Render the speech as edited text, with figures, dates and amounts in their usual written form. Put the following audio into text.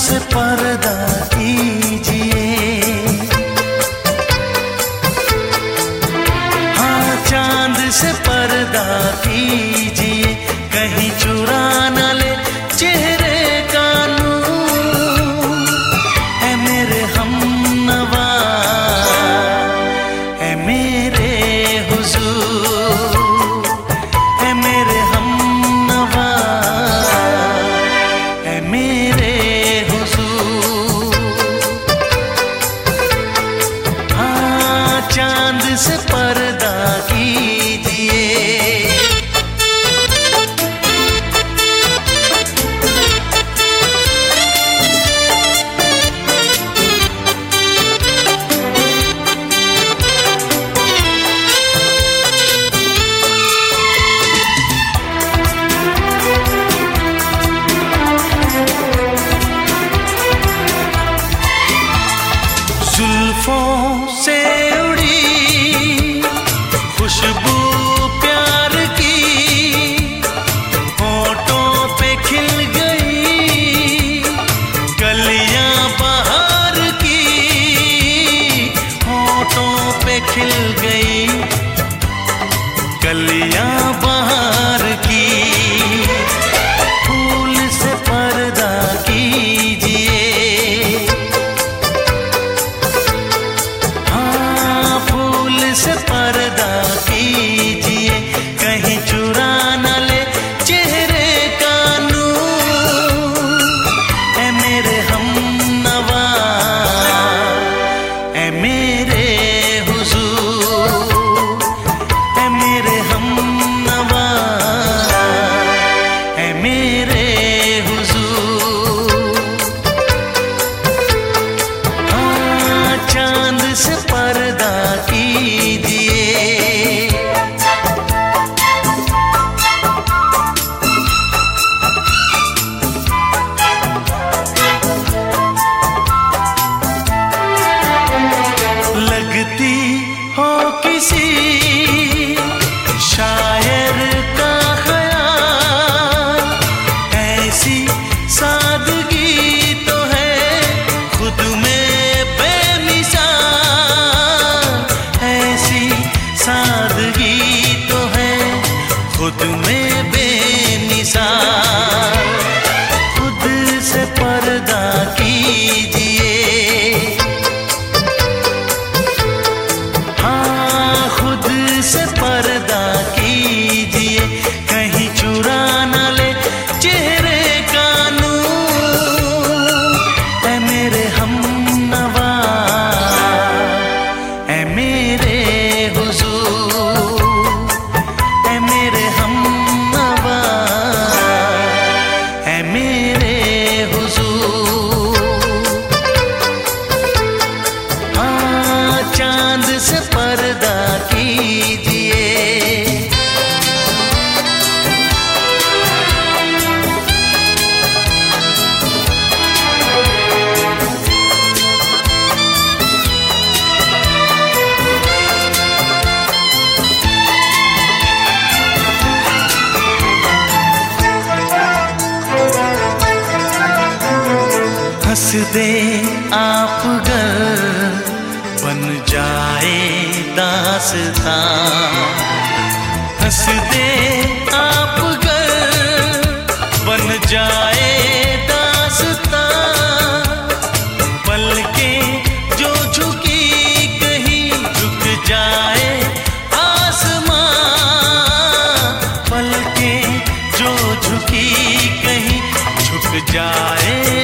से पर्दा कीजिए, हाँ चांद से पर्दा कीजिए, कहीं चुरा न ले चेहरे का नूर। है मेरे हमनवा, है मेरे हुजूर, है मेरे हमनवा, है मेरे हुजूर। हाँ चांद से पर्दा कीजिए। जुल्फों से उड़ी खुशबू प्यार की, होठों पे खिल गई कलियां बहार की, होठों पे खिल गई कलियां बहार की। फूल से पर्दा कीजिए, से पर्दा कीजिए, कहीं चुरा न ले चेहरे का नूर। है मेरे हमनवा, है मेरे हुजूर, है मेरे हमनवा, है मेरे हुजूर। हाँ चांद से पर्दा कीजिए। लगती हो किसी शायर का ख्याल, ऐसी सादगी तो है खुद में बेमिसाल, ऐसी सादगी तो है खुद में बेमिसाल। खुद से पर्दा कीजिए, हाँ खुद से पर्दा कीजिए, कहीं चुरा न ले चेहरे का नूर। है मेरे हमनवा, है मेरे हुजूर, है मेरे हमनवा, है मेरे हुजूर। हाँ चांद से पर्दा कीजिए। हंस दे आप गर बन जाए दास्तां, हंस दे आप गर बन जाए दास्तां। पलकें जो झुकी कहीं झुक जाए आसमां, पलकें जो झुकी कहीं झुक जाए